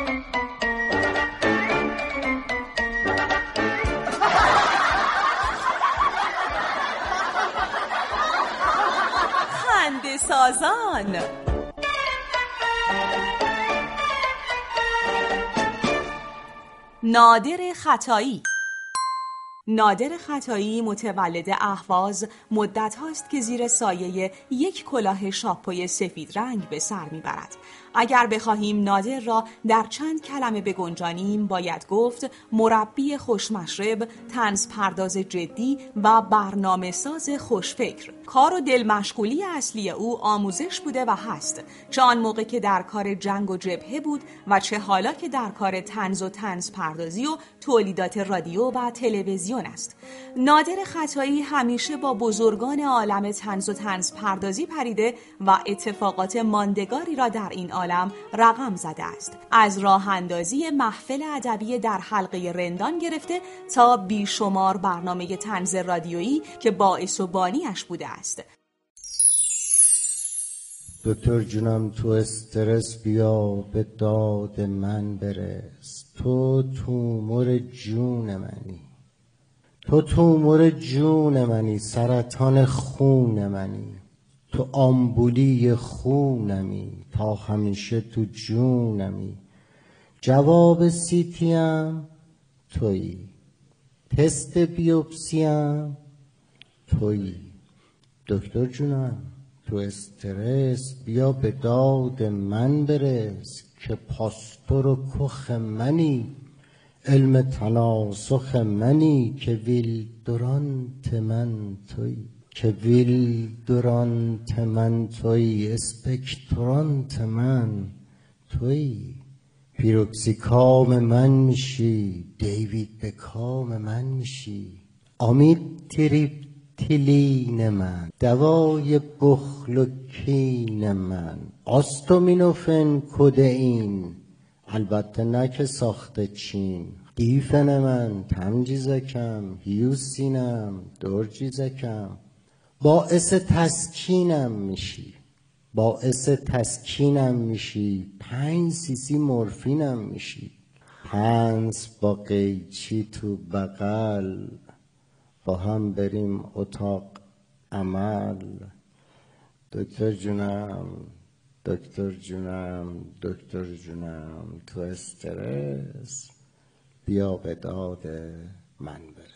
خنده سازان. نادر خطایی. نادر خطایی متولد اهواز مدت هاست که زیر سایه یک کلاه شاپوی سفید رنگ به سر میبرد. اگر بخواهیم نادر را در چند کلمه بگنجانیم باید گفت مربی خوشمشرب، طنز پرداز جدی و برنامه ساز خوشفکر. کار و دل مشغولی اصلی او آموزش بوده و هست، چه آن موقع که در کار جنگ و جبهه بود و چه حالا که در کار طنز و طنز پردازی و تولیدات رادیو و تلویزیون است. نادر خطایی همیشه با بزرگان عالم طنز و طنز پردازی پریده و اتفاقات ماندگاری را در این عالم رقم زده است. از راه اندازی محفل ادبی در حلقه رندان گرفته تا بیشمار برنامه طنز رادیویی که باعث و بانیش بوده است. دکتر جونم تو استرس بیا به داد من برس، تو تومور جون منی، تو تومور جون منی، سرطان خون منی، تو آمبولی خونمی، تا همیشه تو جونمی. جواب سیتیم تویی، تست بیوپسیم تویی. دکتر جونم تو استرس بیا به داد من برس، که پاستور و کخ منی، علم تناسخ منی، که ویلدورانت من تویی، که ویلدورانت من تویی، اسپکترانت من تویی. پیروکسیکام من میشی، دیوید بکام من میشی، امید تریپتیلین من، دوای بخل و کین من، آستامینوفن کدئین، البته نه که ساخته چین. دیفن من، تمجیزکم، هیوسینم، درجیزکم، باعث تسکینم میشی، باعث تسکینم میشی، 5 سیسی مورفینم میشی. هنس با قیچی تو بغل، با هم بریم اتاق عمل. دکتر جونم، دکتر جونم، دکتر جونم تو استرس بیا به داد من برس.